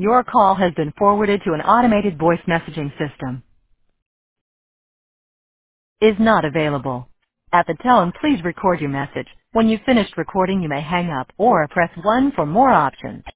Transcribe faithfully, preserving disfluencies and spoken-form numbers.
Your call has been forwarded to an automated voice messaging system. Is not available. At the tone, please record your message. When you've finished recording, you may hang up or press one for more options.